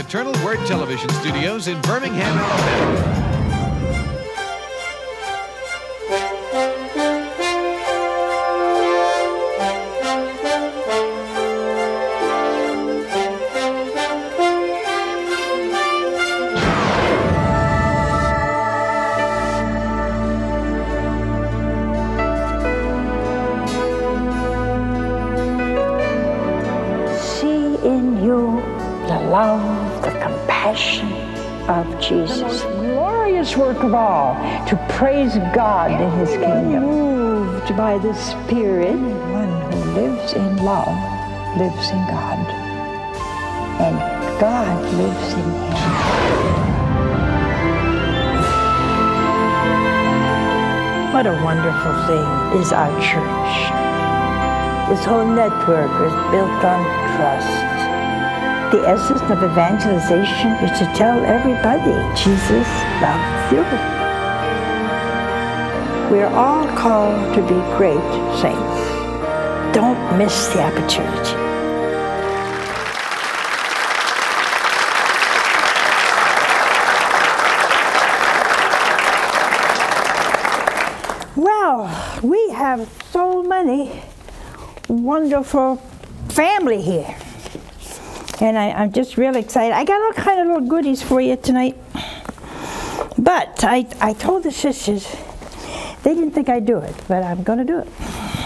Eternal Word Television Studios in Birmingham, Alabama. Love, the compassion of Jesus. The most glorious work of all, to praise God in His kingdom. Moved by the Spirit, one who lives in love lives in God, and God lives in him. What a wonderful thing is our church. This whole network is built on trust. The essence of evangelization is to tell everybody Jesus loves you. We are all called to be great saints. Don't miss the opportunity. Well, we have so many wonderful family here. And I'm just real excited. I got all kind of little goodies for you tonight. But I told the sisters, they didn't think I'd do it, but I'm going to do it.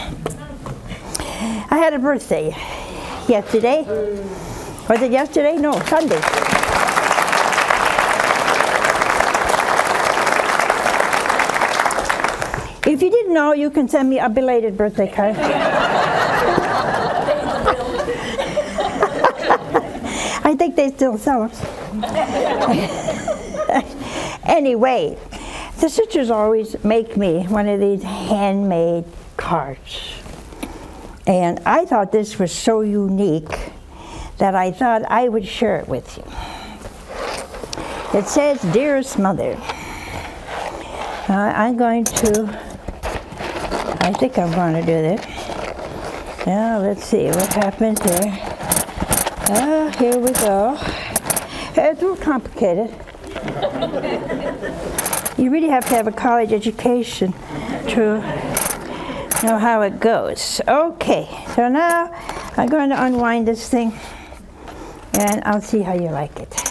I had a birthday yesterday. Was it yesterday? No, Sunday. If you didn't know, you can send me a belated birthday card. I think they still sell them. Anyway, the sisters always make me one of these handmade cards. And I thought this was so unique that I thought I would share it with you. It says, "Dearest Mother," I think I'm going to do this. Now, let's see what happens there. Here we go. It's a little complicated. You really have to have a college education to know how it goes. Okay, so now I'm going to unwind this thing, and I'll see how you like it.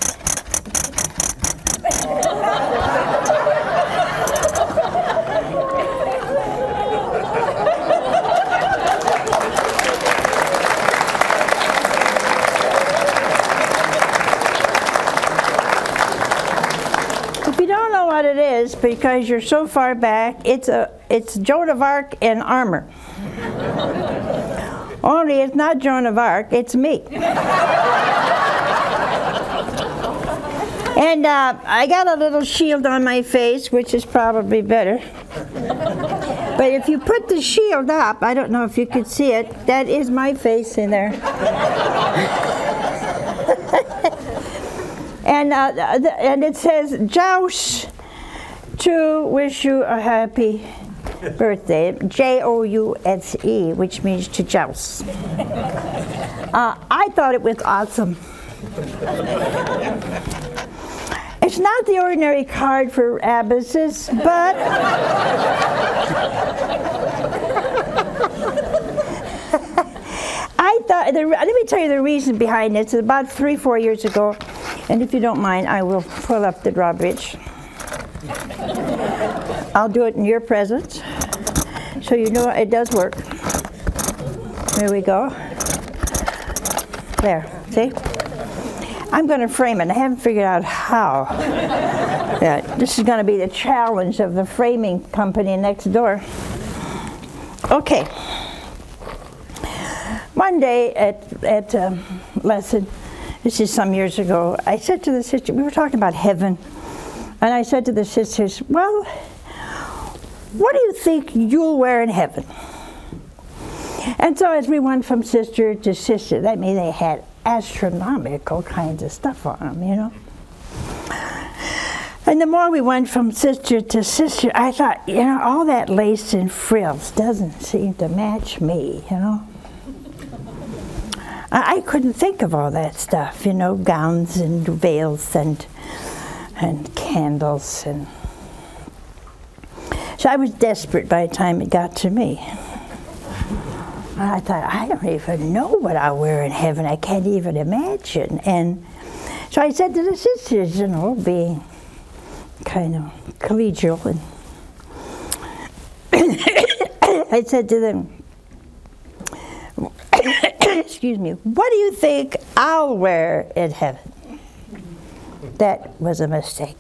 What it is, because you're so far back, it's Joan of Arc in armor. Only it's not Joan of Arc, it's me. And I got a little shield on my face, which is probably better. But if you put the shield up, I don't know if you could see it, that is my face in there. And it says, "Jouse, to wish you a happy birthday," Jouse, which means to joust. I thought it was awesome. It's not the ordinary card for abbesses, but I thought, let me tell you the reason behind it. It's about 3-4 years ago, and if you don't mind, I will pull up the drawbridge. I'll do it in your presence, so you know it does work. There we go. There, see? I'm going to frame it. I haven't figured out how. Yeah, this is going to be the challenge of the framing company next door. Okay. One day at lesson, this is some years ago, I said to the sister, we were talking about heaven, and I said to the sisters, well, what do you think you'll wear in heaven? And so as we went from sister to sister, that means they had astronomical kinds of stuff on them, you know. And the more we went from sister to sister, I thought, you know, all that lace and frills doesn't seem to match me, you know. I couldn't think of all that stuff, you know, gowns and veils and candles. And so I was desperate by the time it got to me. I thought, I don't even know what I'll wear in heaven. I can't even imagine. And so I said to the sisters, you know, being kind of collegial, and I said to them, excuse me, what do you think I'll wear in heaven? That was a mistake.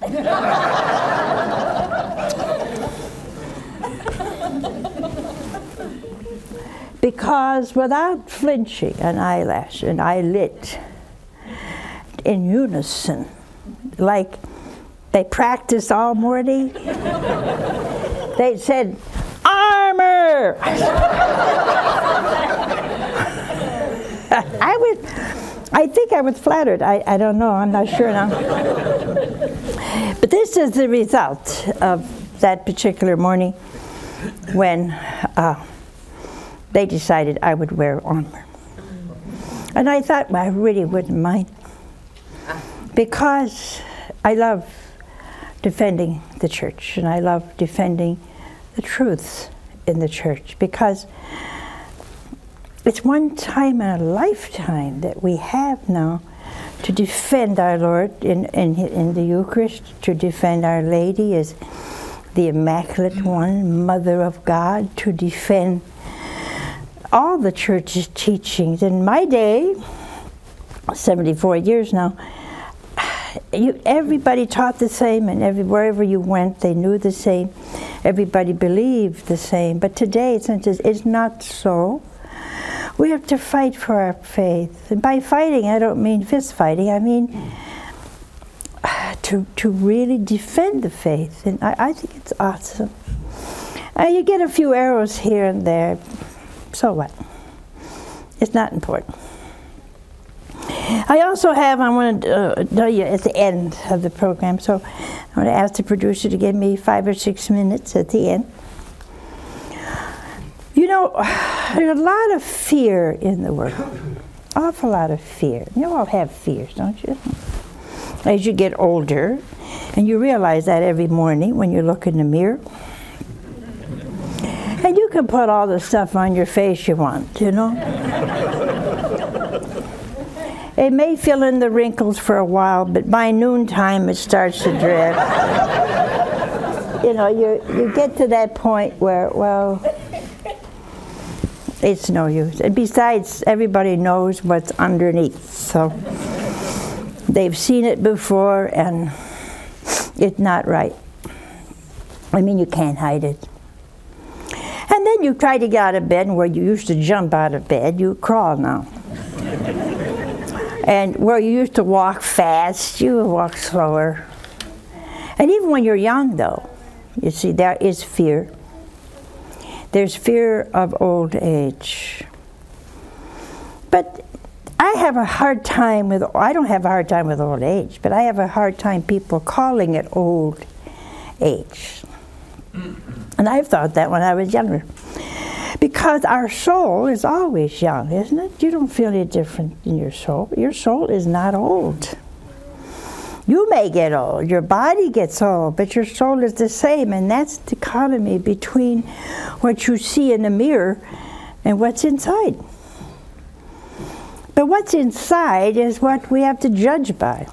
Because without flinching, an eyelash and eyelid in unison, like they practiced all morning, they said, armor! I think I was flattered. I don't know, I'm not sure now. But this is the result of that particular morning when they decided I would wear armor. And I thought, well, I really wouldn't mind, because I love defending the church, and I love defending the truths in the church, because it's one time in a lifetime that we have now to defend our Lord in the Eucharist, to defend Our Lady as the Immaculate One, Mother of God, to defend all the church's teachings. In my day, 74 years now, everybody taught the same, and wherever you went, they knew the same. Everybody believed the same. But today, since it's not so, we have to fight for our faith. And by fighting, I don't mean fist fighting. I mean to really defend the faith. And I think it's awesome. You get a few arrows here and there. So what? It's not important. I also have, I want to tell you at the end of the program, so I want to ask the producer to give me 5 or 6 minutes at the end. You know, there's a lot of fear in the world. Awful lot of fear. You all have fears, don't you? As you get older, and you realize that every morning when you look in the mirror. And you can put all the stuff on your face you want, you know? It may fill in the wrinkles for a while, but by noontime it starts to drip. You know, you get to that point where, well, it's no use. And besides, everybody knows what's underneath. So they've seen it before, and it's not right. I mean, you can't hide it. And then you try to get out of bed, and where you used to jump out of bed, you crawl now. And where you used to walk fast, you walk slower. And even when you're young, though, you see, there is fear. There's fear of old age. But I have a hard time with, I don't have a hard time with old age, but I have a hard time people calling it old age. And I've thought that when I was younger. Because our soul is always young, isn't it? You don't feel any different in your soul. Your soul is not old. You may get old, your body gets old, but your soul is the same, and that's the dichotomy between what you see in the mirror and what's inside. But what's inside is what we have to judge by.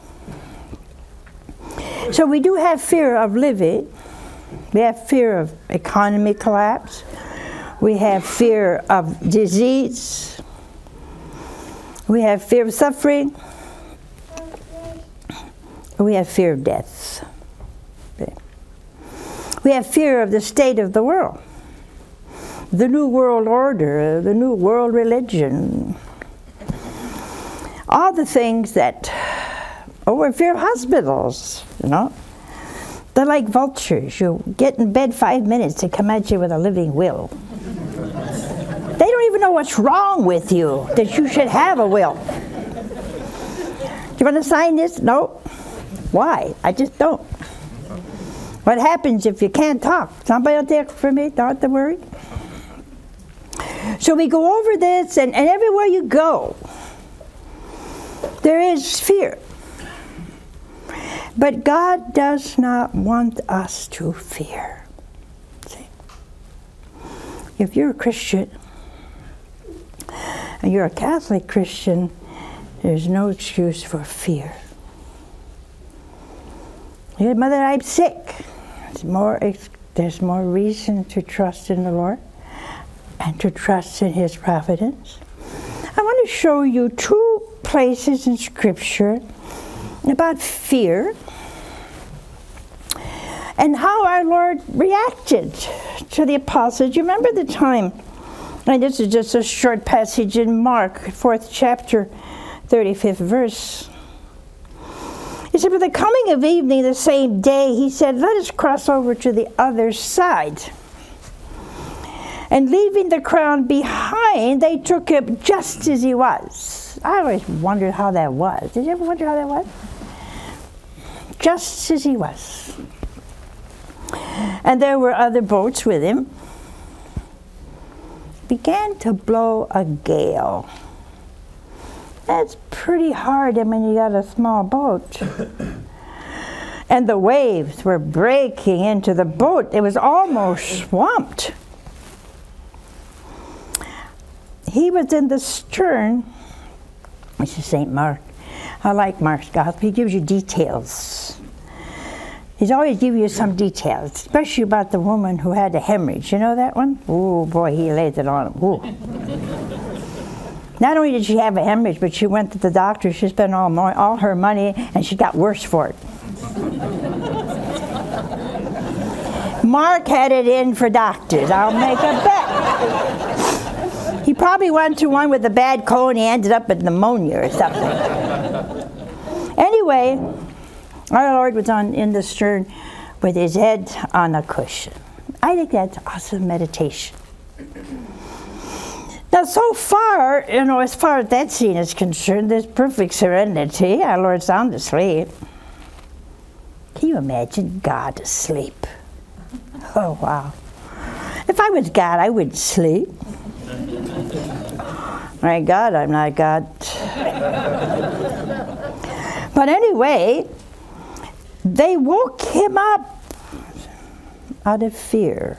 So we do have fear of living. We have fear of economy collapse. We have fear of disease. We have fear of suffering. We have fear of death. We have fear of the state of the world, the new world order, the new world religion, all the things that, we fear of hospitals, you know. They're like vultures. You get in bed 5 minutes to come at you with a living will. They don't even know what's wrong with you, that you should have a will. Do you want to sign this? No. Why? I just don't. What happens if you can't talk? Somebody out there for me? Don't have to worry. So we go over this, and everywhere you go, There is fear. But God does not want us to fear. See? If you're a Christian, and you're a Catholic Christian, there's no excuse for fear. Your mother, I'm sick. There's more reason to trust in the Lord and to trust in His providence. I want to show you 2 places in Scripture about fear and how our Lord reacted to the apostles. You remember the time, and this is just a short passage in Mark, 4th chapter, 35th verse. He said, with the coming of evening the same day, he said, let us cross over to the other side. And leaving the crowd behind, they took him just as he was. I always wondered how that was. Did you ever wonder how that was? Just as he was. And there were other boats with him. Began to blow a gale. That's pretty hard when you got a small boat. And the waves were breaking into the boat. It was almost swamped. He was in the stern. This is St. Mark. I like Mark's gospel. He gives you details. He's always giving you some details, especially about the woman who had a hemorrhage. You know that one? Oh boy, he lays it on him. Ooh. Not only did she have a hemorrhage, but she went to the doctor. She spent all her money, and she got worse for it. Mark had it in for doctors. I'll make a bet. He probably went to one with a bad cold, and he ended up with pneumonia or something. Anyway, our Lord was in the stern with his head on a cushion. I think that's awesome meditation. Now, so far, as far as that scene is concerned, there's perfect serenity. Our Lord's sound asleep. Can you imagine God asleep? Oh, wow. If I was God, I wouldn't sleep. My God, I'm not God. But anyway, they woke him up out of fear.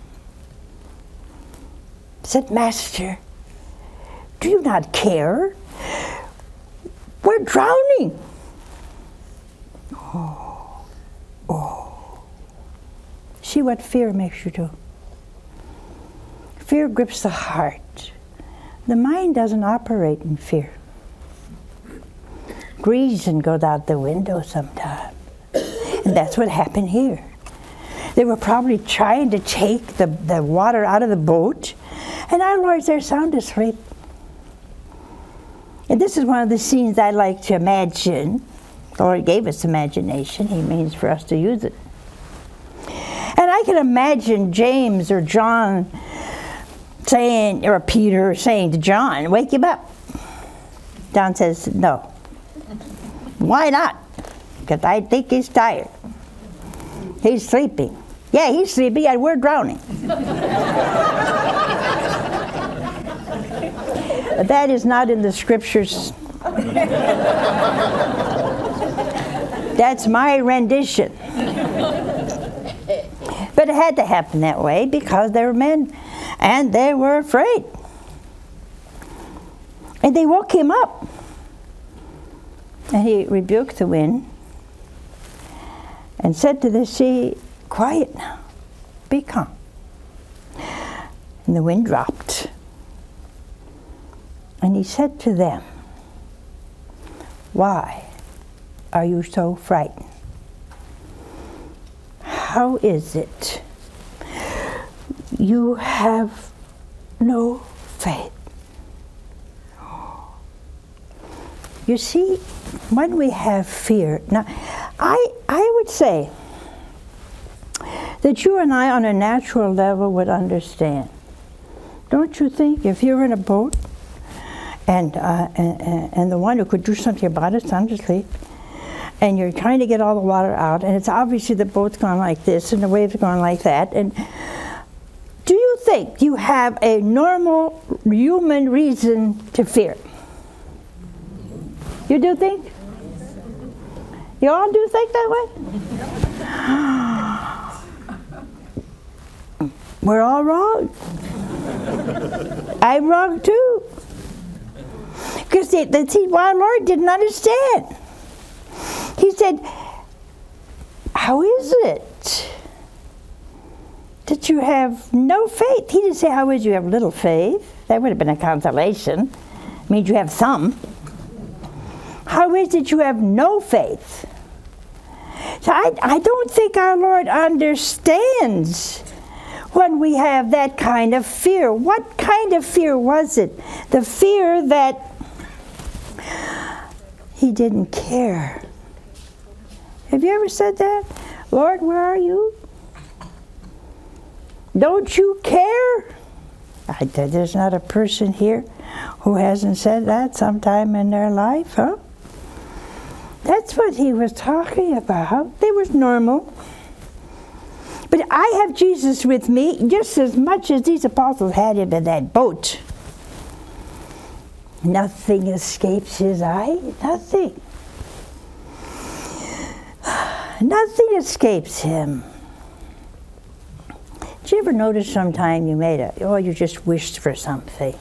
Said, Master, do you not care? We're drowning. Oh. See what fear makes you do. Fear grips the heart. The mind doesn't operate in fear. Reason goes out the window sometimes. And that's what happened here. They were probably trying to take the water out of the boat, and our Lord's there sound asleep. And this is one of the scenes I like to imagine. The Lord gave us imagination. He means for us to use it. And I can imagine James or John saying, or Peter saying to John, wake him up. John says, no. Why not? Because I think he's tired. He's sleeping. Yeah, he's sleeping and we're drowning. That is not in the scriptures. That's my rendition. But it had to happen that way because they were men and they were afraid. And they woke him up. And he rebuked the wind and said to the sea, quiet now, be calm. And the wind dropped. And he said to them, why are you so frightened? How is it you have no faith? You see, when we have fear, now I would say that you and I on a natural level would understand. Don't you think if you're in a boat and the one who could do something about it is sound asleep, and you're trying to get all the water out, and it's obviously the boat's going like this and the waves are going like that, and do you think you have a normal human reason to fear? You do think? You all do think that way? We're all wrong. I'm wrong too. Because see, our Lord didn't understand. He said, how is it that you have no faith? He didn't say, how is you have little faith? That would have been a consolation. It means you have some. How is it you have no faith? So I don't think our Lord understands when we have that kind of fear. What kind of fear was it? The fear that he didn't care. Have you ever said that? Lord, where are you? Don't you care? There's not a person here who hasn't said that sometime in their life, huh? That's what he was talking about. It was normal. But I have Jesus with me just as much as these apostles had him in that boat. Nothing escapes his eye. Nothing. Nothing escapes him. Did you ever notice sometime you just wished for something?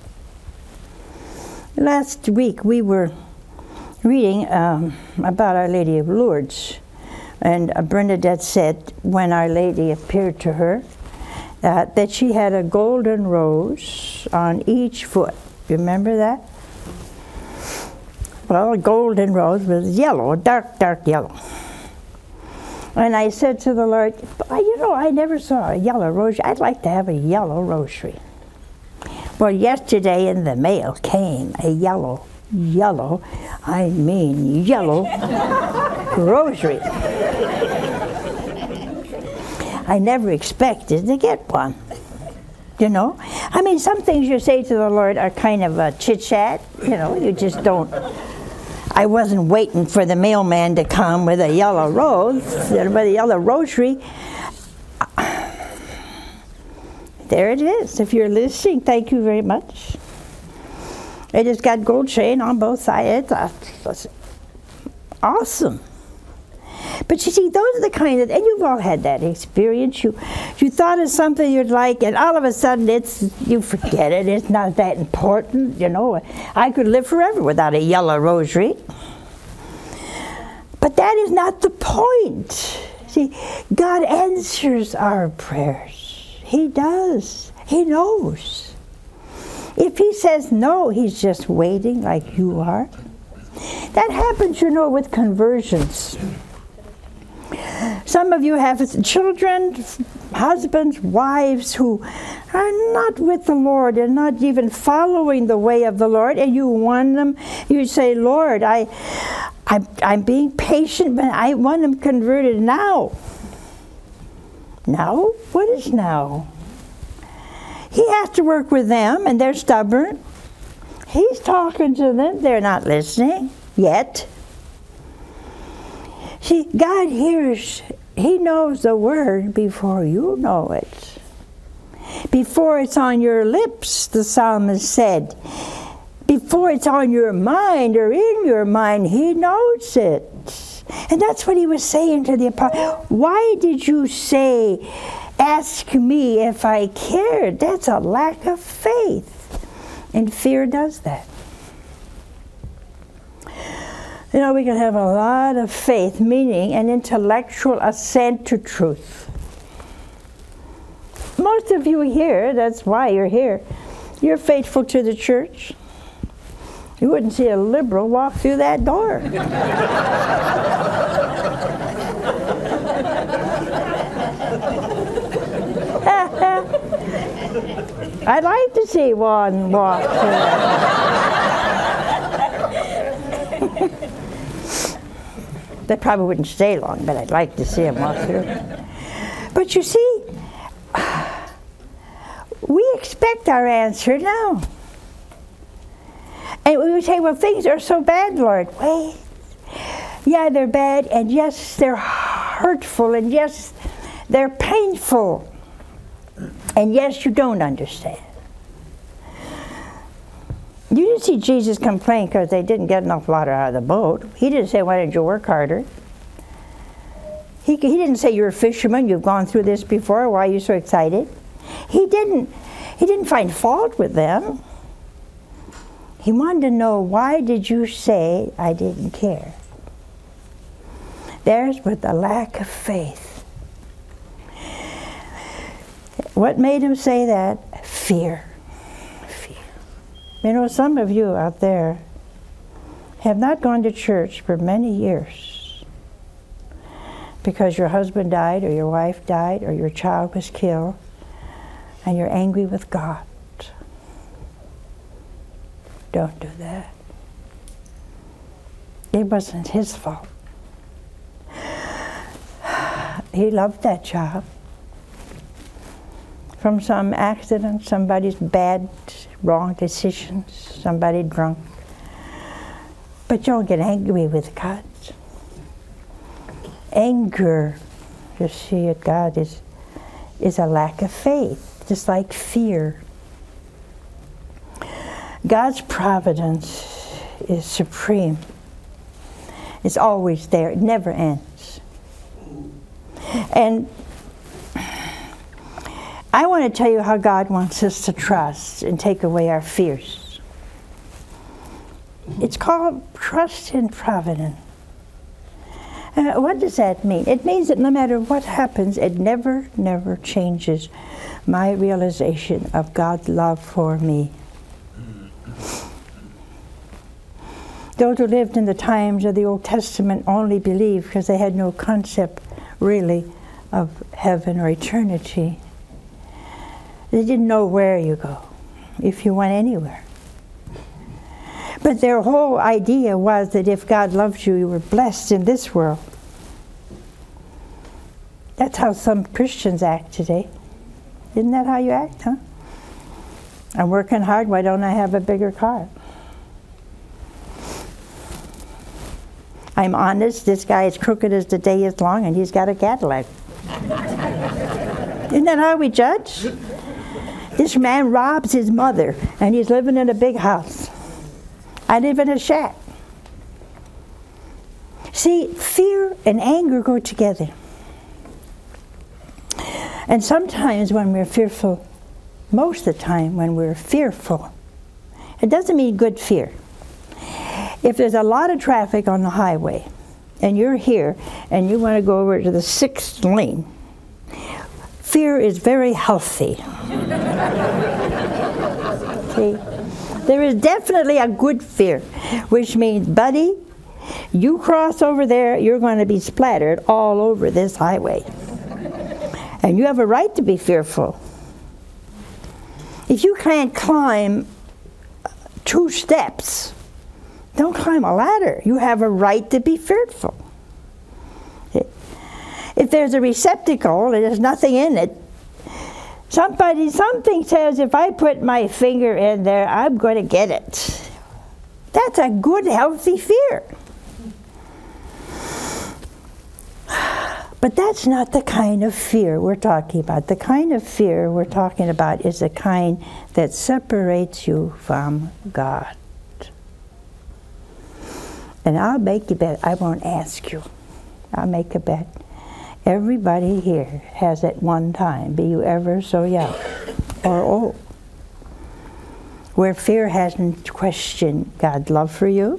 Last week we were reading about Our Lady of Lourdes. And Bernadette said when Our Lady appeared to her that she had a golden rose on each foot. You remember that? Well, a golden rose was yellow, dark, dark yellow. And I said to the Lord, I never saw a yellow rosary. I'd like to have a yellow rosary. Well, yesterday in the mail came a yellow rosary. I never expected to get one. Some things you say to the Lord are kind of a chit-chat. You just don't. I wasn't waiting for the mailman to come with a yellow rose, with a yellow rosary. There it is. If you're listening, thank you very much. It has got gold chain on both sides. It's awesome. But you see, those are the kind of, and you've all had that experience. You thought of something you'd like, and all of a sudden you forget it. It's not that important, I could live forever without a yellow rosary. But that is not the point. See, God answers our prayers. He does. He knows. If he says no, he's just waiting like you are. That happens, with conversions. Some of you have children, husbands, wives who are not with the Lord and not even following the way of the Lord, and you want them. You say, Lord, I'm being patient, but I want them converted now. Now? What is now? He has to work with them, and they're stubborn. He's talking to them. They're not listening yet. See, God hears. He knows the word before you know it. Before it's on your lips, the psalmist said. Before it's on your mind or in your mind, he knows it. And that's what he was saying to the apostle. Why did you say, ask me if I cared? That's a lack of faith. And fear does that. We can have a lot of faith, meaning an intellectual assent to truth. Most of you here, that's why you're here. You're faithful to the church. You wouldn't see a liberal walk through that door. I'd like to see one walk through that. They probably wouldn't stay long, but I'd like to see them walk through. But you see, we expect our answer now. And we would say, well, things are so bad, Lord. Wait. Yeah, they're bad, and yes, they're hurtful, and yes, they're painful. And yes, you don't understand. You didn't see Jesus complain because they didn't get enough water out of the boat. He didn't say, why didn't you work harder? He didn't say, you're a fisherman, you've gone through this before, why are you so excited? He didn't find fault with them. He wanted to know, why did you say I didn't care? Theirs was the lack of faith. What made him say that? Fear. Fear. You know, some of you out there have not gone to church for many years because your husband died, or your wife died, or your child was killed, and you're angry with God. Don't do that. It wasn't his fault. He loved that child. From some accident, somebody's bad, wrong decisions, somebody drunk. But don't get angry with God. Anger, you see, at God is a lack of faith, just like fear. God's providence is supreme. It's always there. It never ends. And I want to tell you how God wants us to trust and take away our fears. It's called trust in providence. What does that mean? It means that no matter what happens, it never changes my realization of God's love for me. Those who lived in the times of the Old Testament only believed because they had no concept, really, of heaven or eternity. They didn't know where you go, if you went anywhere. But their whole idea was that if God loved you, you were blessed in this world. That's how some Christians act today. Isn't that how you act, huh? I'm working hard, why don't I have a bigger car? I'm honest, this guy is crooked as the day is long, and he's got a Cadillac. Isn't that how we judge? This man robs his mother, and he's living in a big house. I live in a shack. See, fear and anger go together. And sometimes when we're fearful, most of the time when we're fearful, it doesn't mean good fear. If there's a lot of traffic on the highway, and you're here, and you want to go over to the 6th lane, fear is very healthy. See? There is definitely a good fear, which means, buddy, you cross over there, you're going to be splattered all over this highway. And you have a right to be fearful. If you can't climb 2 steps, don't climb a ladder. You have a right to be fearful. If there's a receptacle and there's nothing in it, something says, if I put my finger in there, I'm going to get it. That's a good, healthy fear. But that's not the kind of fear we're talking about. The kind of fear we're talking about is the kind that separates you from God. And I'll make a bet. I won't ask you. I'll make a bet. Everybody here has at one time, be you ever so young or old, where fear hasn't questioned God's love for you,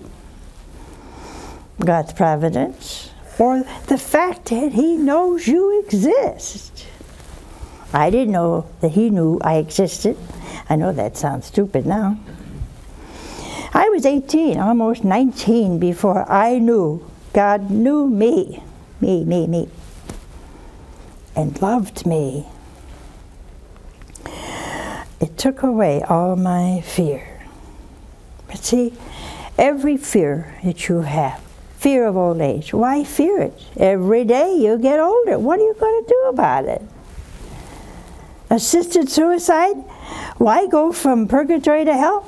God's providence, or the fact that He knows you exist. I didn't know that He knew I existed. I know that sounds stupid now. I was 18, almost 19, before I knew God knew me, and loved me. It took away all my fear. But see, every fear that you have, fear of old age, why fear it? Every day you get older. What are you going to do about it? Assisted suicide? Why go from purgatory to hell?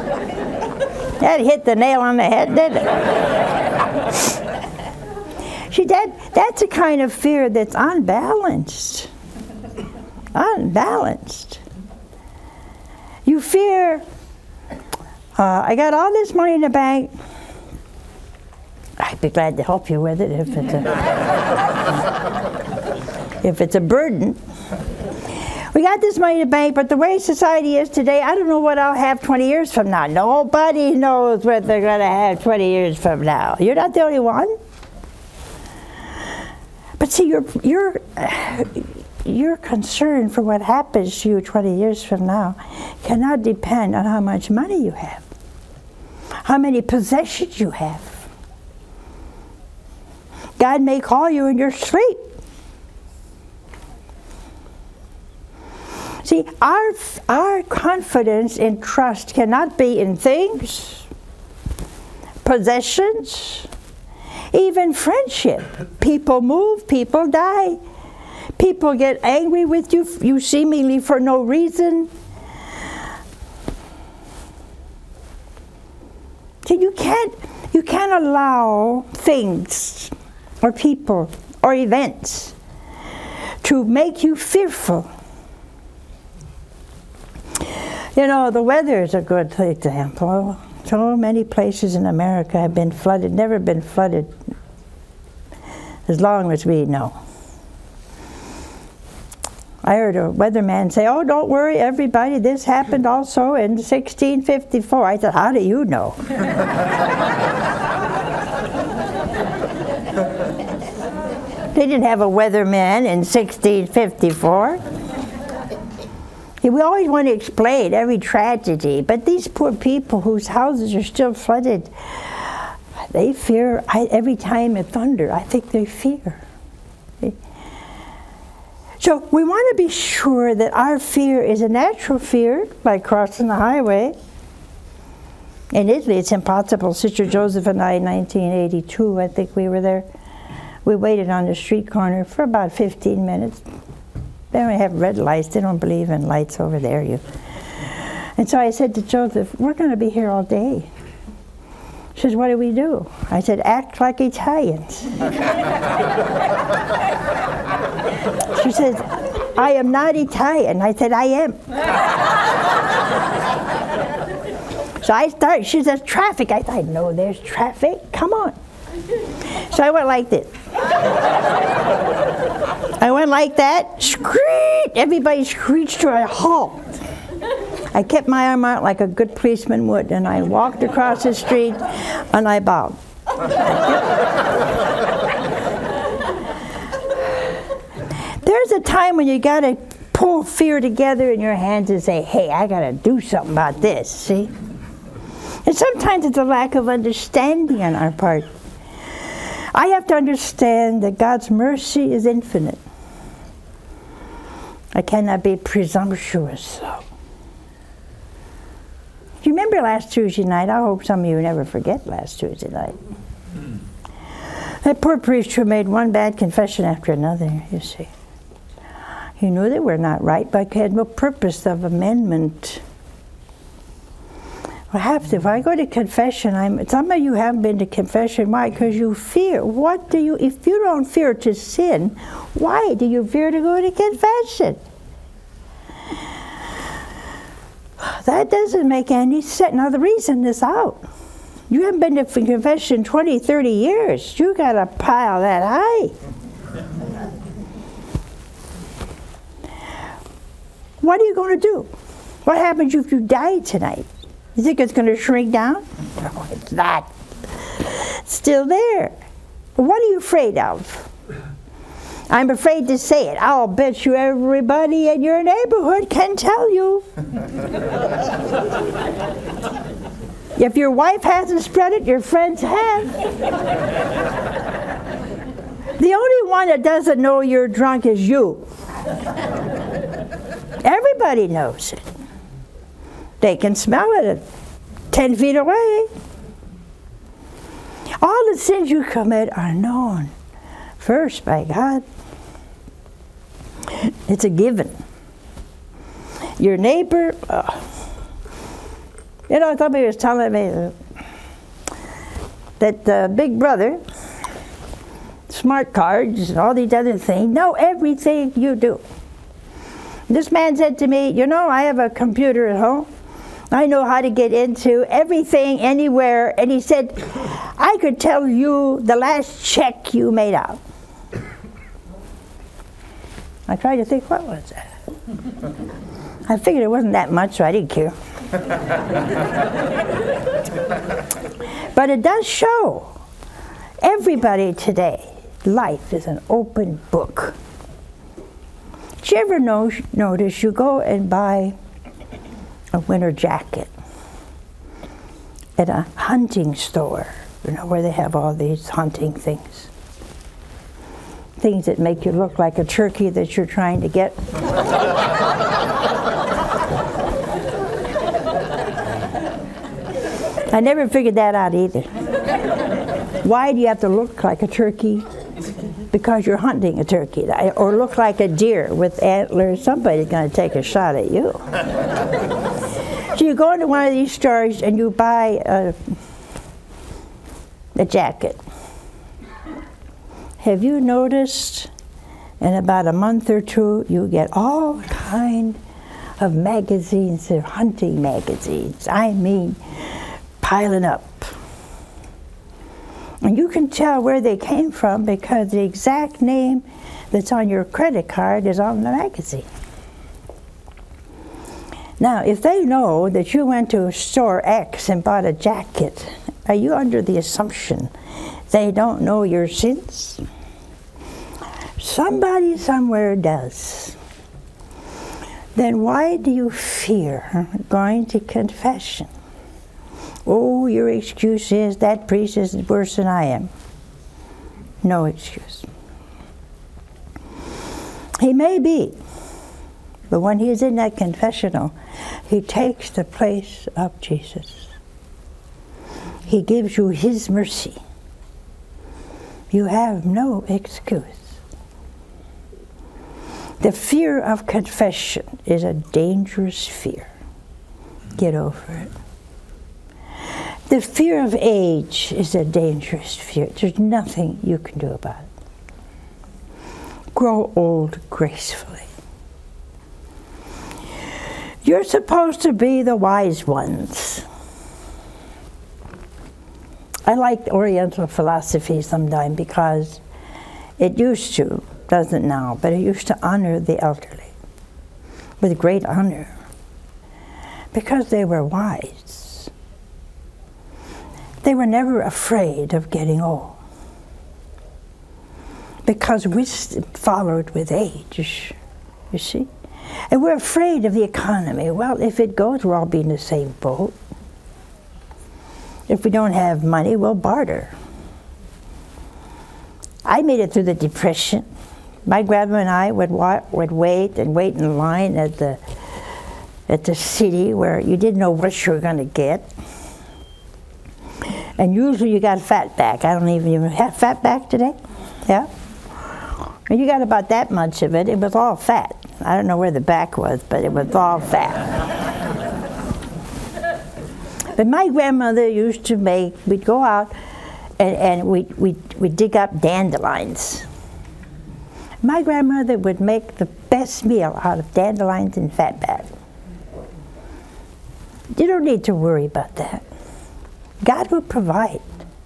That hit the nail on the head, didn't it? See, that's a kind of fear that's unbalanced. Unbalanced. You fear, I got all this money in the bank. I'd be glad to help you with it if it's a burden. We got this money in the bank, but the way society is today, I don't know what I'll have 20 years from now. Nobody knows what they're going to have 20 years from now. You're not the only one. But see, your concern for what happens to you 20 years from now cannot depend on how much money you have, how many possessions you have. God may call you in your sleep. See, our confidence and trust cannot be in things, possessions, even friendship. People move, people die. People get angry with you seemingly for no reason. See, you can't allow things or people or events to make you fearful. You know, the weather is a good example. So many places in America have been flooded, never been flooded as long as we know. I heard a weatherman say, "Oh, don't worry, everybody, this happened also in 1654. I said, "How do you know?" They didn't have a weatherman in 1654. We always want to explain every tragedy, but these poor people whose houses are still flooded, they fear, every time it thunders, I think they fear. So we want to be sure that our fear is a natural fear, like crossing the highway. In Italy, it's impossible. Sister Joseph and I, in 1982, I think we were there. We waited on the street corner for about 15 minutes. They don't have red lights. They don't believe in lights over there. And so I said to Joseph, "We're going to be here all day." She says, "What do we do?" I said, "Act like Italians." She says, "I am not Italian." I said, "I am." So I started. She says, "Traffic." I thought, "No, there's traffic. Come on." So I went like this. I went like that. Screech! Everybody screeched to a halt. I kept my arm out like a good policeman would, and I walked across the street, and I bowed. There's a time when you got to pull fear together in your hands and say, "Hey, I got to do something about this," see? And sometimes it's a lack of understanding on our part. I have to understand that God's mercy is infinite. I cannot be presumptuous. Do you remember last Tuesday night? I hope some of you never forget last Tuesday night. That poor priest who made one bad confession after another, you see. He knew they were not right, but had no purpose of amendment. I have to. If I go to confession, some of you haven't been to confession. Why? Because you fear. If you don't fear to sin, why do you fear to go to confession? That doesn't make any sense. Now, reason this out. You haven't been to confession 20, 30 years. You got a pile that high. What are you going to do? What happens if you die tonight? You think it's going to shrink down? No, it's not. It's still there. But what are you afraid of? I'm afraid to say it. I'll bet you everybody in your neighborhood can tell you. If your wife hasn't spread it, your friends have. The only one that doesn't know you're drunk is you. Everybody knows it. They can smell it 10 feet away. All the sins you commit are known first by God. It's a given. Your neighbor, somebody was telling me that Big Brother smart cards and all these other things, know everything you do. This man said to me, you know, I have a computer at home. I know how to get into everything, anywhere. And he said, I could tell you the last check you made out. I tried to think, what was that? I figured it wasn't that much, so I didn't care. But it does show everybody today, life is an open book. Did you ever notice you go and buy a winter jacket at a hunting store, you know, where they have all these hunting things. Things that make you look like a turkey that you're trying to get. I never figured that out either. Why do you have to look like a turkey? Because you're hunting a turkey. Or look like a deer with antlers. Somebody's going to take a shot at you. So you go into one of these stores and you buy a jacket. Have you noticed in about a month or two you get all kind of magazines, they're hunting magazines. I mean, piling up. And you can tell where they came from because the exact name that's on your credit card is on the magazine. Now, if they know that you went to store X and bought a jacket, are you under the assumption they don't know your sins? Somebody somewhere does. Then why do you fear going to confession? Oh, your excuse is that priest is worse than I am. No excuse. He may be, but when he's in that confessional, he takes the place of Jesus. He gives you his mercy. You have no excuse. The fear of confession is a dangerous fear. Get over it. The fear of age is a dangerous fear. There's nothing you can do about it. Grow old gracefully. You're supposed to be the wise ones. I like Oriental philosophy sometimes because it used to, doesn't now, but it used to honor the elderly with great honor because they were wise. They were never afraid of getting old because wisdom followed with age, you see? And we're afraid of the economy. Well, if it goes, we'll all be in the same boat. If we don't have money, we'll barter. I made it through the Depression. My grandma and I would wait in line at the city where you didn't know what you were going to get. And usually you got a fatback. I don't even have fatback today. Yeah? And you got about that much of it. It was all fat. I don't know where the back was, but it was all fat. But my grandmother used to we'd go out and we'd dig up dandelions. My grandmother would make the best meal out of dandelions and fatback. You don't need to worry about that. God will provide.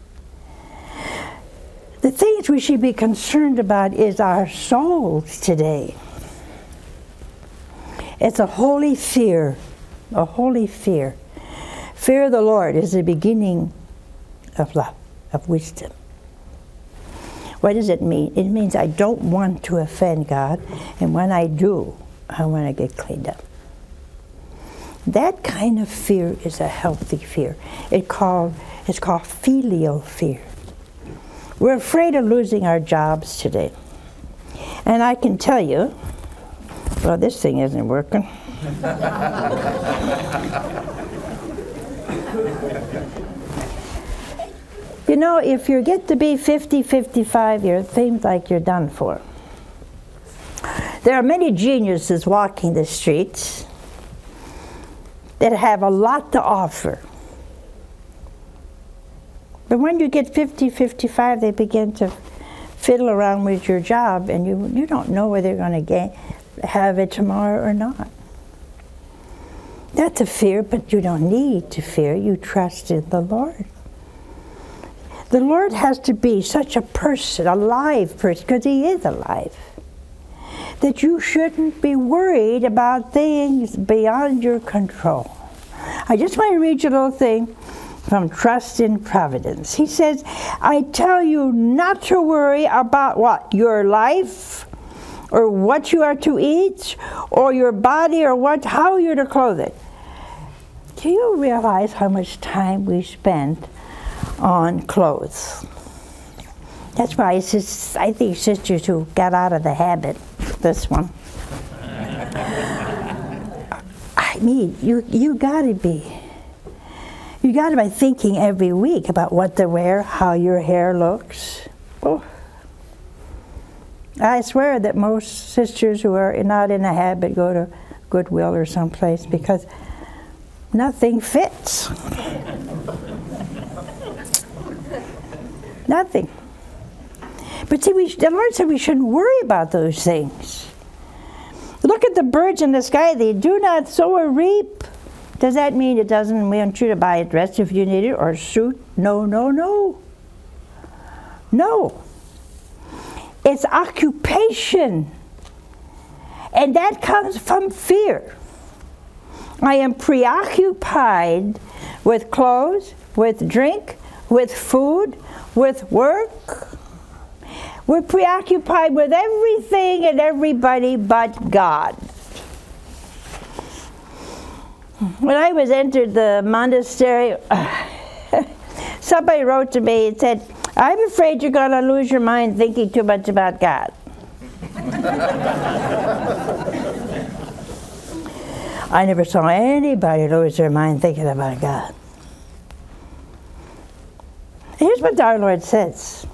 The things we should be concerned about is our souls today. It's a holy fear, a holy fear. Fear of the Lord is the beginning of love, of wisdom. What does it mean? It means I don't want to offend God, and when I do, I want to get cleaned up. That kind of fear is a healthy fear. It's called filial fear. We're afraid of losing our jobs today. And I can tell you, well, this thing isn't working. You know, if you get to be 50, 55, it seems like you're done for. There are many geniuses walking the streets that have a lot to offer. But when you get 50, 55, they begin to fiddle around with your job and you don't know whether you're going to have it tomorrow or not. That's a fear, but you don't need to fear. You trust in the Lord. The Lord has to be such a person, a live person, because He is alive, that you shouldn't be worried about things beyond your control. I just want to read you a little thing from Trust in Providence. He says, I tell you not to worry about what? Your life, or what you are to eat, or your body, or how you're to clothe it. Do you realize how much time we spend on clothes? That's why I think sisters who got out of the habit, this one. I mean, you gotta be thinking every week about what to wear, how your hair looks. Oh. I swear that most sisters who are not in a habit go to Goodwill or someplace because nothing fits. Nothing. But see, the Lord said we shouldn't worry about those things. Look at the birds in the sky. They do not sow or reap. Does that mean it doesn't want you to buy a dress if you need it or a suit? No, no, no. No. It's occupation. And that comes from fear. I am preoccupied with clothes, with drink, with food, with work. We're preoccupied with everything and everybody but God. When I was entered the monastery, somebody wrote to me and said, I'm afraid you're going to lose your mind thinking too much about God. I never saw anybody lose their mind thinking about God. Here's what our Lord says.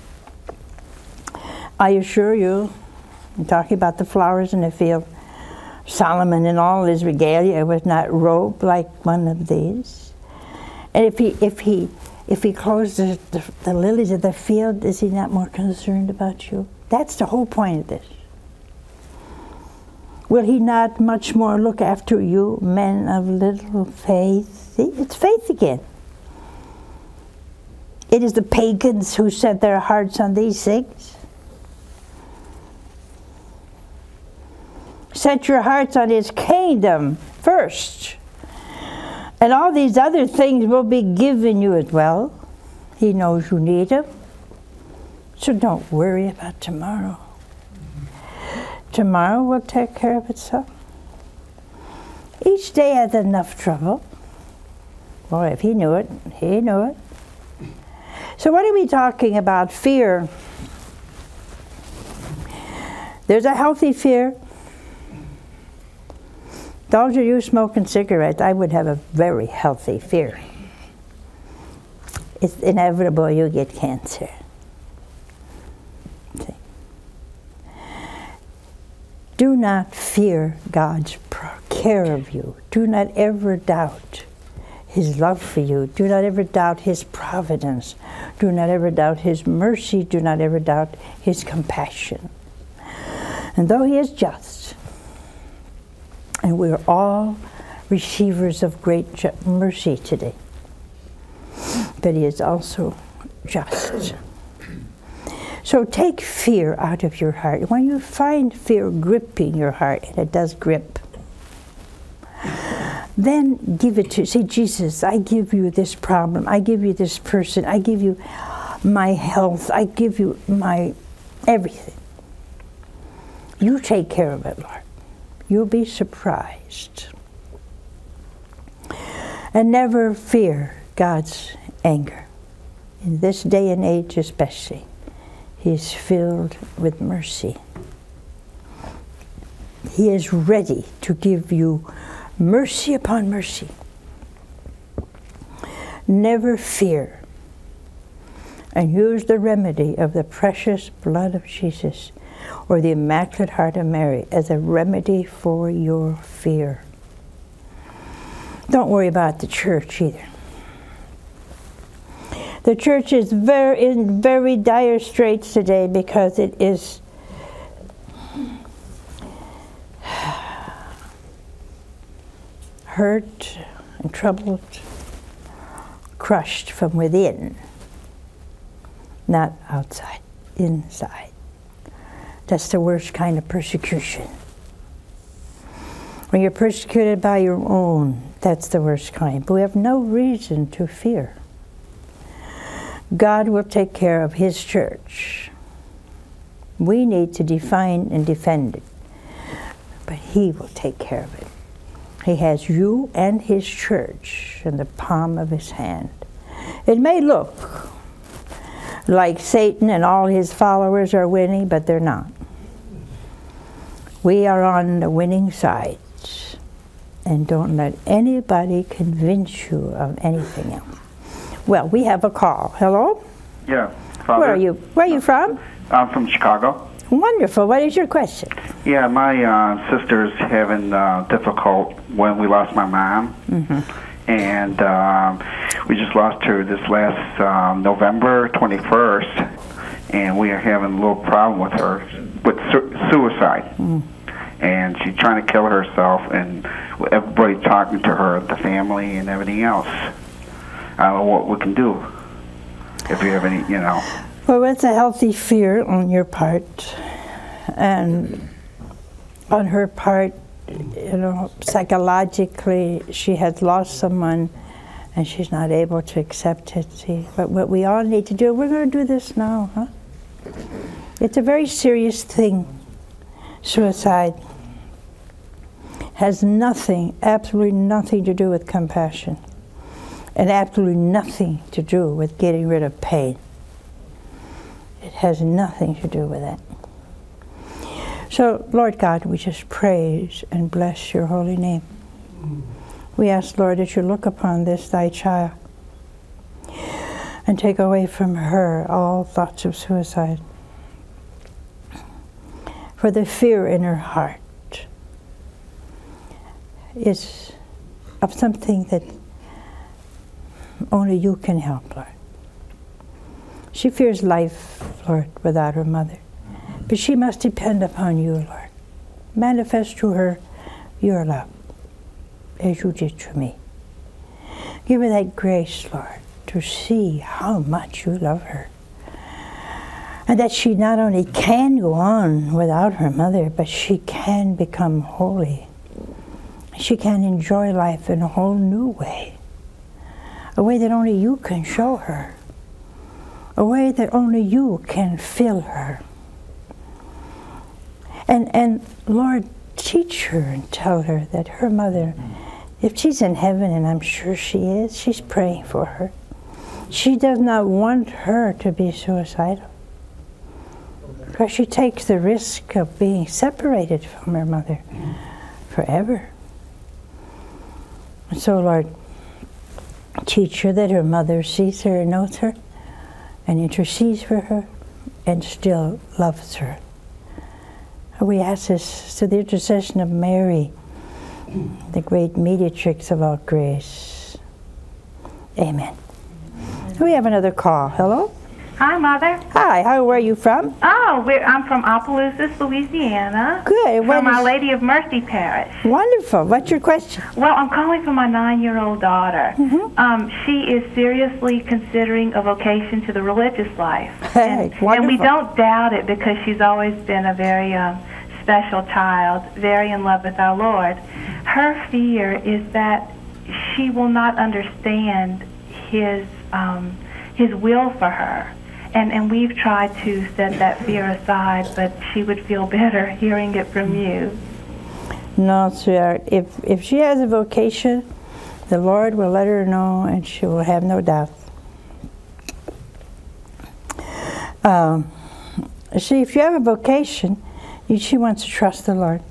I assure you, I'm talking about the flowers in the field, Solomon in all his regalia was not robed like one of these. And if he clothes the lilies of the field, is he not more concerned about you? That's the whole point of this. Will he not much more look after you, men of little faith? See, it's faith again. It is the pagans who set their hearts on these things. Set your hearts on His kingdom first. And all these other things will be given you as well. He knows you need them. So don't worry about tomorrow. Tomorrow will take care of itself. Each day has enough trouble. Boy, if He knew it, He knew it. So what are we talking about? Fear. There's a healthy fear. Those of you smoking cigarettes, I would have a very healthy fear. It's inevitable you get cancer. See? Do not fear God's care of you. Do not ever doubt His love for you. Do not ever doubt His providence. Do not ever doubt His mercy. Do not ever doubt His compassion. And though He is just, and we're all receivers of great mercy today, but He is also just. So take fear out of your heart. When you find fear gripping your heart, and it does grip, then give it to, say, Jesus, I give you this problem, I give you this person, I give you my health, I give you my everything. You take care of it, Lord. You'll be surprised. And never fear God's anger. In this day and age especially, He's filled with mercy. He is ready to give you mercy upon mercy. Never fear. And use the remedy of the precious blood of Jesus or the Immaculate Heart of Mary as a remedy for your fear. Don't worry about the church either. The church is in very dire straits today because it is hurt and troubled, crushed from within, not outside, inside. That's the worst kind of persecution. When you're persecuted by your own, that's the worst kind. But we have no reason to fear. God will take care of His church. We need to define and defend it, but He will take care of it. He has you and His church in the palm of His hand. It may look like Satan and all his followers are winning, but they're not. We are on the winning side. And don't let anybody convince you of anything else. Well, we have a call. Hello? Yeah. Father. Where are you from? I'm from Chicago. Wonderful. What is your question? Yeah, my sister's having difficult when we lost my mom. Mm-hmm. And we just lost her this last November 21st. And we are having a little problem with her with suicide. Mm. And she's trying to kill herself, and everybody talking to her, the family and everything else. I don't know what we can do. If you have any, Well, it's a healthy fear on your part. And on her part, psychologically, she has lost someone, and she's not able to accept it. See, but what we all need to do, we're going to do this now, huh? It's a very serious thing. Suicide has nothing, absolutely nothing to do with compassion, and absolutely nothing to do with getting rid of pain. It has nothing to do with that. So, Lord God, we just praise and bless your holy name. We ask, Lord, that you look upon this thy child and take away from her all thoughts of suicide. For the fear in her heart is of something that only you can help, Lord. She fears life, Lord, without her mother. But she must depend upon you, Lord. Manifest to her your love, as you did to me. Give her that grace, Lord, to see how much you love her. And that she not only can go on without her mother, but she can become holy. She can enjoy life in a whole new way. A way that only you can show her. A way that only you can fill her. And Lord, teach her and tell her that her mother, if she's in heaven, and I'm sure she is, she's praying for her. She does not want her to be suicidal. Because she takes the risk of being separated from her mother forever. And so, Lord, teach her that her mother sees her and knows her and intercedes for her and still loves her. We ask this through the intercession of Mary, the great mediatrix of all grace. Amen. We have another call. Hello? Hi, Mother. Hi, where are you from? Oh, I'm from Opelousas, Louisiana. Good. From Our Lady of Mercy Parish. Wonderful. What's your question? Well, I'm calling for my 9-year-old daughter. Mm-hmm. She is seriously considering a vocation to the religious life. Hey, and we don't doubt it because she's always been a very special child, very in love with our Lord. Her fear is that she will not understand His will for her. And we've tried to set that fear aside, but she would feel better hearing it from you. No, sweetheart. If she has a vocation, the Lord will let her know, and she will have no doubt. See, if you have a vocation, she wants to trust the Lord.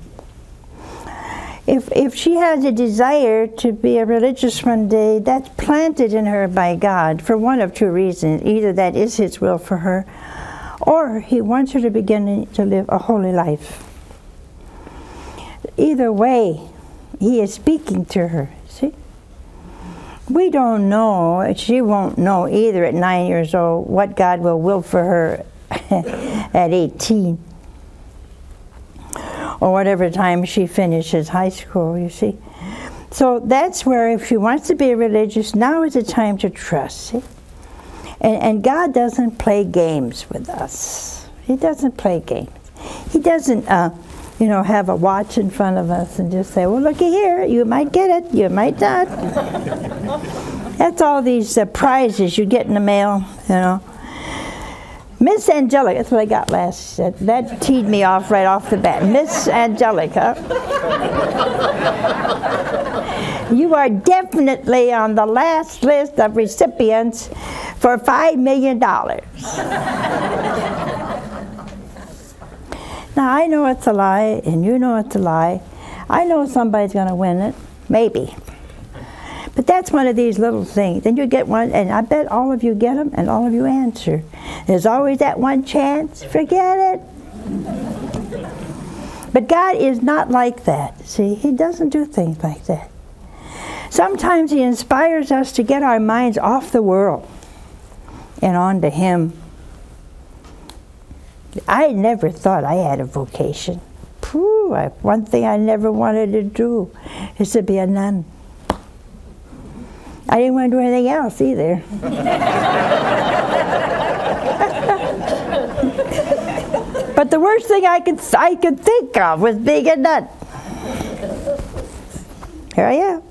If she has a desire to be a religious one day, that's planted in her by God for one of two reasons. Either that is His will for her, or He wants her to begin to live a holy life. Either way, He is speaking to her, see? We don't know, she won't know either at 9 years old what God will for her at 18. Or whatever time she finishes high school, you see. So that's where if she wants to be religious, now is the time to trust. See? And God doesn't play games with us. He doesn't play games. He doesn't, have a watch in front of us and just say, well, looky here, you might get it, you might not. That's all these prizes you get in the mail, Miss Angelica, that's what I got last. That teed me off right off the bat. Miss Angelica, you are definitely on the last list of recipients for $5 million. Now, I know it's a lie, and you know it's a lie. I know somebody's going to win it, maybe. But that's one of these little things. Then you get one, and I bet all of you get them, and all of you answer. There's always that one chance. Forget it. But God is not like that. See, He doesn't do things like that. Sometimes He inspires us to get our minds off the world and onto Him. I never thought I had a vocation. One thing I never wanted to do is to be a nun. I didn't want to do anything else either. But the worst thing I could think of was being a nun. Here I am.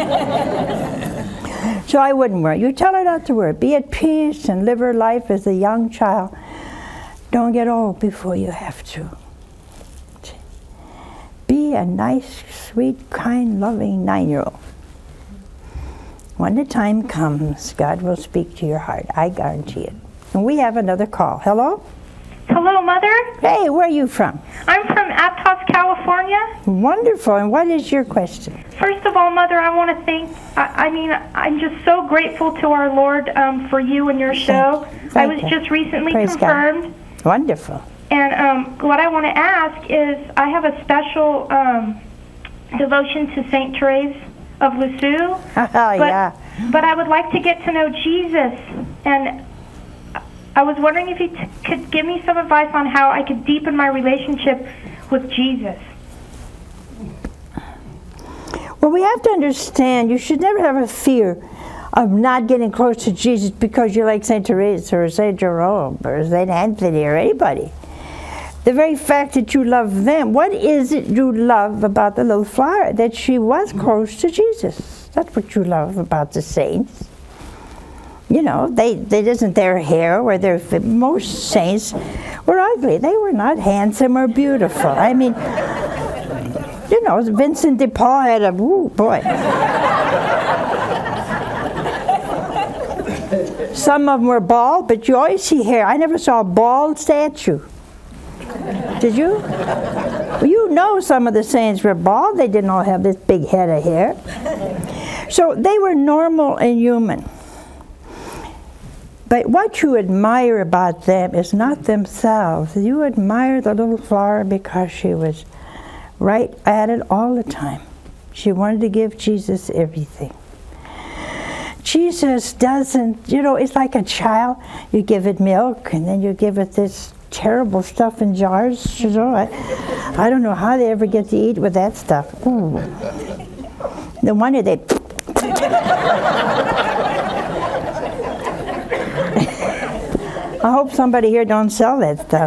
So I wouldn't worry. You tell her not to worry. Be at peace and live her life as a young child. Don't get old before you have to. Be a nice, sweet, kind, loving 9-year-old. When the time comes, God will speak to your heart. I guarantee it. And we have another call. Hello? Hello, Mother. Hey, where are you from? I'm from Aptos, California. Wonderful. And what is your question? First of all, Mother, I want to thank, I'm just so grateful to our Lord for you and your show. I was just recently confirmed. God. Wonderful. And what I want to ask is, I have a special devotion to St. Therese of Lisieux. But I would like to get to know Jesus. And I was wondering if you could give me some advice on how I could deepen my relationship with Jesus. Well, we have to understand you should never have a fear of not getting close to Jesus because you're like St. Therese or St. Jerome or St. Anthony or anybody. The very fact that you love them, what is it you love about the little flower? That she was close to Jesus. That's what you love about the saints. They isn't their hair or their most saints were ugly. They were not handsome or beautiful. I mean, Vincent de Paul had a, boy. Some of them were bald, but you always see hair. I never saw a bald statue. Did you? Well, some of the saints were bald. They didn't all have this big head of hair. So they were normal and human. But what you admire about them is not themselves. You admire the little flower because she was right at it all the time. She wanted to give Jesus everything. Jesus doesn't, it's like a child. You give it milk, and then you give it this terrible stuff in jars. I don't know how they ever get to eat with that stuff. Ooh. No wonder they... I hope somebody here don't sell that stuff.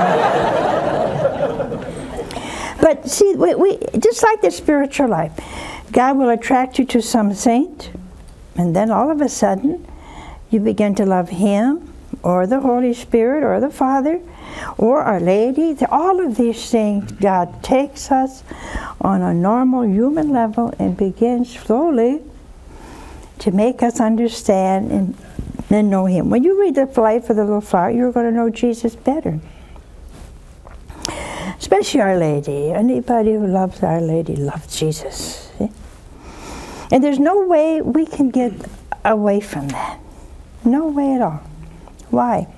But see, we just like the spiritual life, God will attract you to some saint, and then all of a sudden, you begin to love Him, or the Holy Spirit, or the Father, or Our Lady. All of these things, God takes us on a normal human level and begins slowly to make us understand and know Him. When you read the life of the little flower, you're going to know Jesus better. Especially Our Lady. Anybody who loves Our Lady loves Jesus. See? And there's no way we can get away from that. No way at all. Why?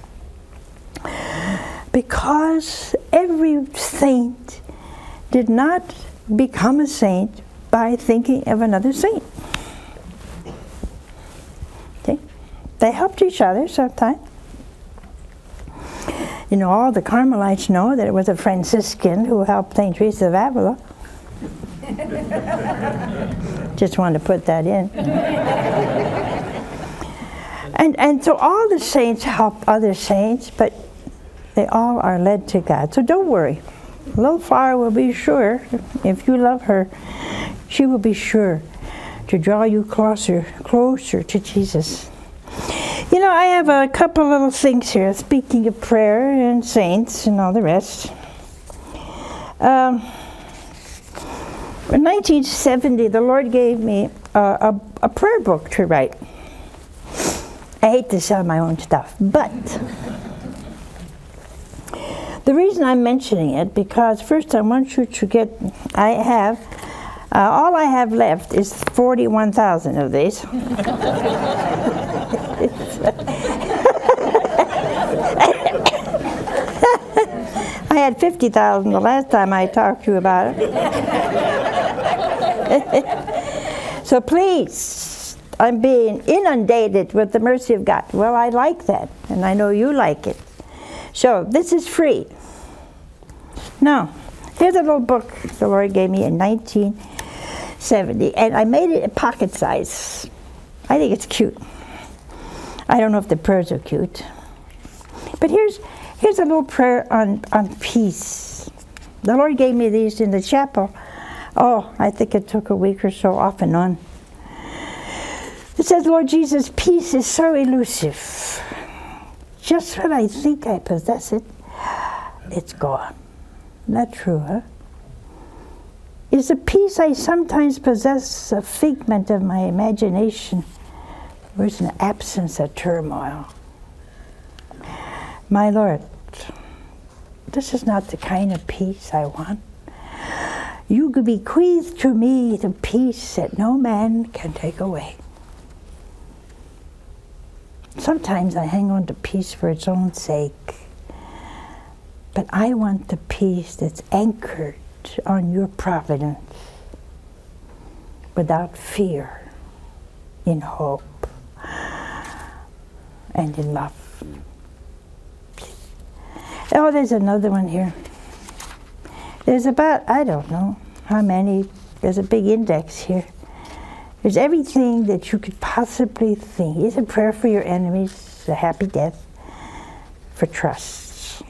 Because every saint did not become a saint by thinking of another saint. they helped each other sometimes. You know, all the Carmelites know that it was a Franciscan who helped St. Teresa of Avila. Just wanted to put that in. And so all the saints help other saints, but they all are led to God. So don't worry. Lofar will be sure, if you love her, she will be sure to draw you closer to Jesus. You know, I have a couple little things here, speaking of prayer and saints and all the rest. In 1970, the Lord gave me a prayer book to write. I hate to sell my own stuff, but the reason I'm mentioning it, because first I want you to get, all I have left is 41,000 of these. I had 50,000 the last time I talked to you about it. So please, I'm being inundated with the mercy of God. Well, I like that, and I know you like it. So this is free. Now, here's a little book the Lord gave me in 1970, and I made it a pocket size. I think it's cute. I don't know if the prayers are cute. But here's a little prayer on peace. The Lord gave me these in the chapel. Oh, I think it took a week or so, off and on. It says, Lord Jesus, peace is so elusive. Just when I think I possess it, it's gone. Not true, huh? Is the peace I sometimes possess a figment of my imagination, or is an absence of turmoil? My Lord, this is not the kind of peace I want. You could bequeath to me the peace that no man can take away. Sometimes I hang on to peace for its own sake, but I want the peace that's anchored on your providence, without fear, in hope, and in love. Oh, there's another one here. There's about, I don't know how many, there's a big index here. There's everything that you could possibly think. It's a prayer for your enemies, a happy death, for trusts.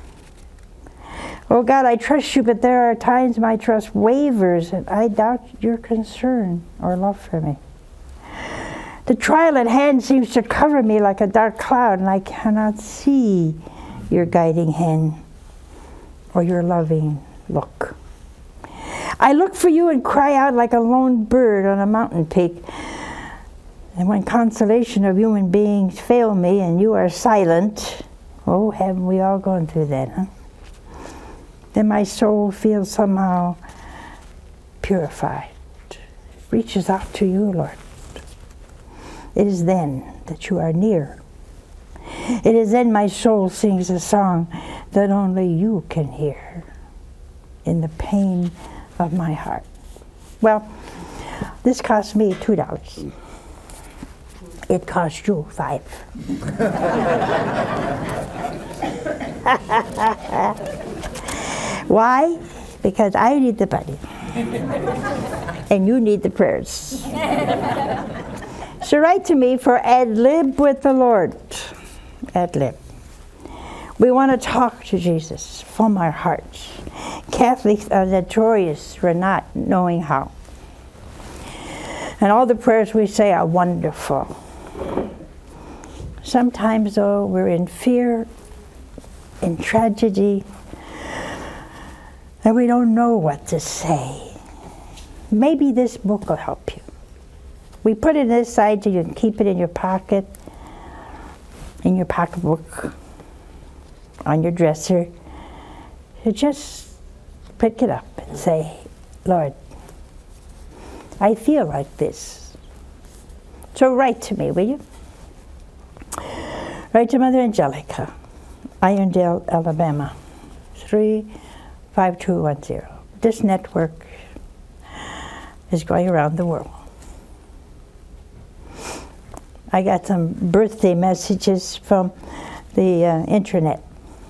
Oh God, I trust you, but there are times my trust wavers and I doubt your concern or love for me. The trial at hand seems to cover me like a dark cloud, and I cannot see your guiding hand or your loving look. I look for you and cry out like a lone bird on a mountain peak. And when consolation of human beings fail me and you are silent, oh, haven't we all gone through that, huh? Then my soul feels somehow purified. It reaches out to you, Lord. It is then that you are near. It is then my soul sings a song that only you can hear in the pain of my heart. Well, this cost me $2. It cost you $5. Why? Because I need the money. And you need the prayers. So write to me for Ad Lib with the Lord. Ad Lib. We want to talk to Jesus from our hearts. Catholics are notorious for not knowing how. And all the prayers we say are wonderful. Sometimes, though, we're in fear, in tragedy, and we don't know what to say. Maybe this book will help you. We put it aside so you can keep it in your pocket, in your pocketbook, on your dresser. So just pick it up and say, Lord, I feel like this. So write to me, will you? Write to Mother Angelica, Irondale, Alabama, 35210. This network is going around the world. I got some birthday messages from the internet.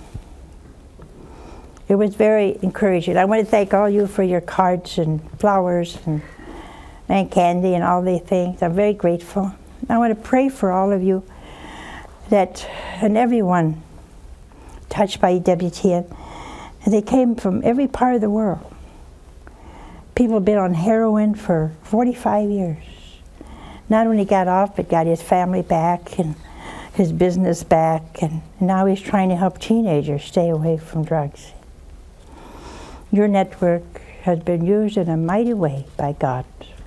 It was very encouraging. I want to thank all you for your cards and flowers and candy and all the things. I'm very grateful. I want to pray for all of you and everyone touched by EWTN. And they came from every part of the world. People have been on heroin for 45 years. Not only got off, but got his family back and his business back, and now he's trying to help teenagers stay away from drugs. Your network has been used in a mighty way by God.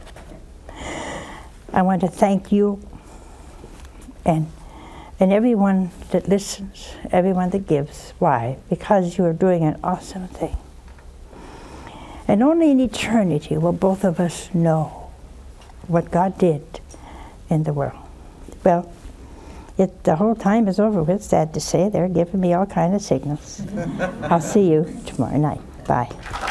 I want to thank you and everyone that listens, everyone that gives. Why? Because you are doing an awesome thing. And only in eternity will both of us know what God did in the world. Well, the whole time is over with, sad to say. They're giving me all kinds of signals. I'll see you tomorrow night. Bye.